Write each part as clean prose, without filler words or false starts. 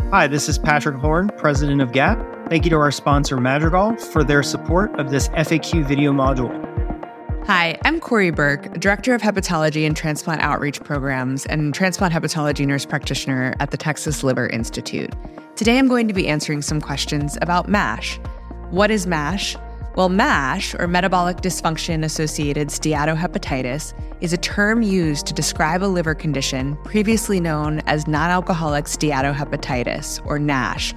Hi, this is Patrick Horn, president of GAP. Thank you to our sponsor, Madrigal, for their support of this FAQ video module. Hi, I'm Corey Burke, Director of Hepatology and Transplant Outreach Programs and Transplant Hepatology Nurse Practitioner at the Texas Liver Institute. Today I'm going to be answering some questions about MASH. What is MASH? Well, MASH, or Metabolic Dysfunction-Associated Steatohepatitis, is a term used to describe a liver condition previously known as non-alcoholic steatohepatitis, or NASH.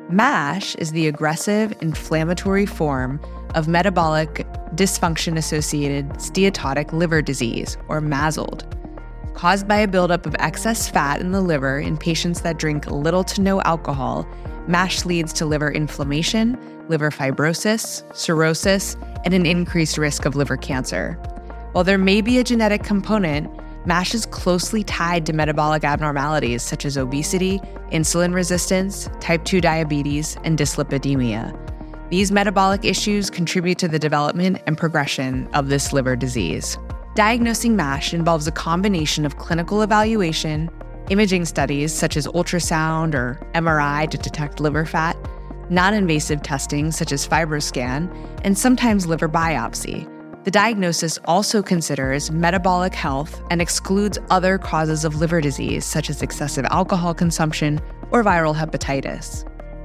MASH is the aggressive, inflammatory form of metabolic dysfunction-associated steatotic liver disease, or MASLD. Caused by a buildup of excess fat in the liver in patients that drink little to no alcohol, MASH leads to liver inflammation, liver fibrosis, cirrhosis, and an increased risk of liver cancer. While there may be a genetic component, MASH is closely tied to metabolic abnormalities such as obesity, insulin resistance, type 2 diabetes, and dyslipidemia. These metabolic issues contribute to the development and progression of this liver disease. Diagnosing MASH involves a combination of clinical evaluation, imaging studies such as ultrasound or MRI to detect liver fat, non-invasive testing such as FibroScan, and sometimes liver biopsy. The diagnosis also considers metabolic health and excludes other causes of liver disease such as excessive alcohol consumption or viral hepatitis.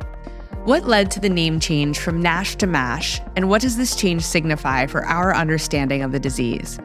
What led to the name change from NASH to MASH, and what does this change signify for our understanding of the disease?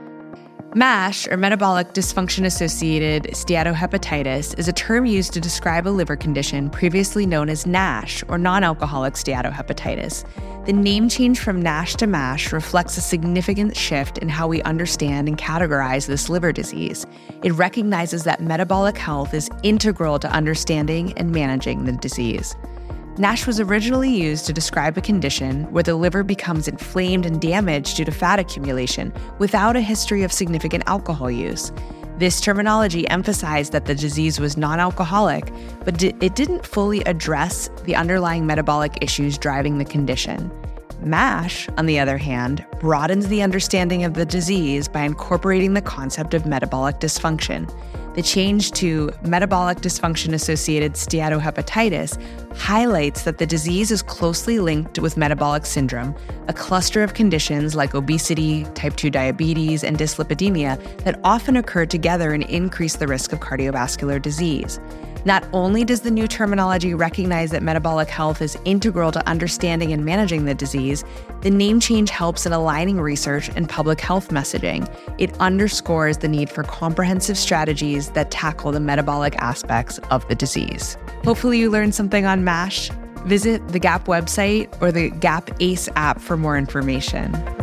MASH, or Metabolic Dysfunction-Associated Steatohepatitis, is a term used to describe a liver condition previously known as NASH, or non-alcoholic steatohepatitis. The name change from NASH to MASH reflects a significant shift in how we understand and categorize this liver disease. It recognizes that metabolic health is integral to understanding and managing the disease. NASH was originally used to describe a condition where the liver becomes inflamed and damaged due to fat accumulation without a history of significant alcohol use. This terminology emphasized that the disease was non-alcoholic, but it didn't fully address the underlying metabolic issues driving the condition. MASH, on the other hand, broadens the understanding of the disease by incorporating the concept of metabolic dysfunction. The change to metabolic dysfunction-associated steatohepatitis highlights that the disease is closely linked with metabolic syndrome, a cluster of conditions like obesity, type 2 diabetes, and dyslipidemia that often occur together and increase the risk of cardiovascular disease. Not only does the new terminology recognize that metabolic health is integral to understanding and managing the disease, the name change helps in aligning research and public health messaging. It underscores the need for comprehensive strategies that tackle the metabolic aspects of the disease. Hopefully you learned something on MASH. Visit the GAP website or the GAP ACE app for more information.